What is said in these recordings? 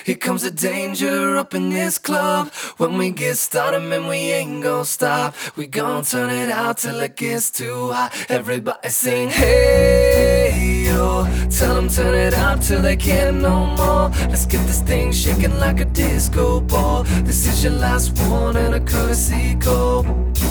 here comes the danger up in this club. When we get started, man, we ain't gon' stop. We gon' turn it out till it gets too hot. Everybody sing, hey, yo. Tell them turn it out till they can't no more. Let's get this thing shaking like a disco ball. This is your last one and a courtesy call.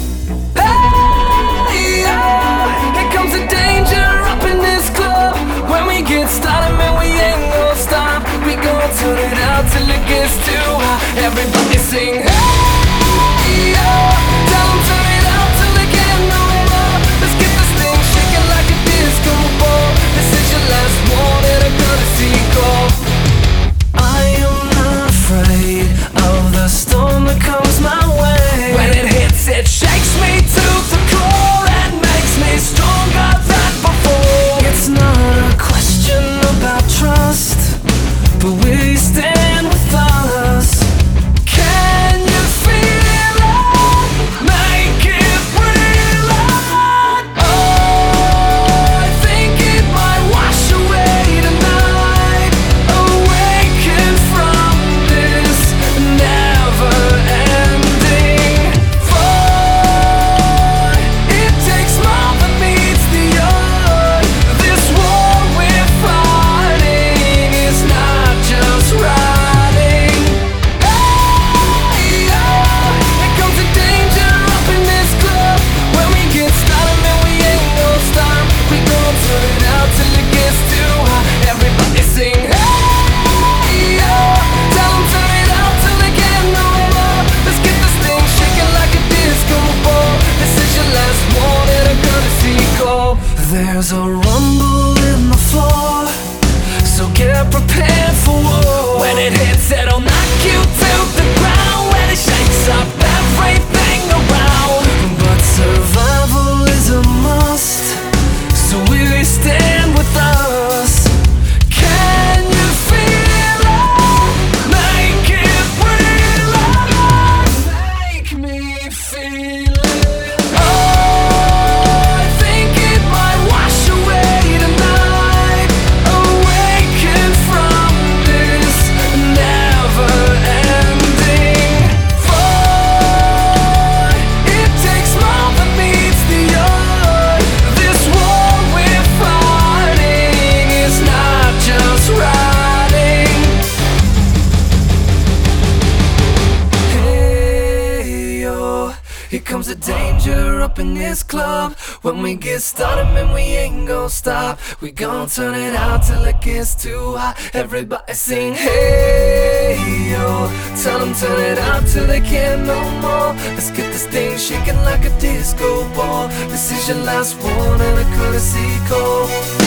Hey, yo. Here comes the danger up in this club. When we get started, man, we ain't gon' stop. We gon' turn it out till it gets too hot. Everybody sing, hey, yo. Tell them turn it out till they can't no more. Let's get this thing shaking like a disco ball. This is your last one and a courtesy call. I am not afraid of the storm that comes my way. When it hits, it shakes me to the core and makes me stronger than before. It's not a question about trust, but will you stand with us? Can you feel it? Make it real. Oh, I think it might wash away tonight. Awaken from this never-ending void. It takes more than meets the eye. This war we're fighting is not just riding. Hey, oh, here comes the danger up in this club. When we get started, man, we ain't gon' stop. We gon' turn it out till it gets too hot. Everybody sing, hey, oh. Tell them turn it out till they can't no more. Let's get this thing shaking like a disco ball. This is your last one and a courtesy call. There's a rumble in the floor, so get prepared for war. When it hits, it'll knock you to the ground. When it shakes up everything around. But survival is a must, so will you stand with us? Can you feel it? Make it real. Make me feel it. Oh, I think it might wash away tonight. Awaken from this never-ending void. It takes more than meets the eye. This war we're fighting is not just riding. Hey, yo. Here comes the danger up in this club. When we get started, man, we ain't gon' stop. We gon' turn it out till it gets too hot. Everybody sing, hey, yo. Tell them turn it out till they can't no more. Let's get this thing shaking like a disco ball. This is your last one and a courtesy call.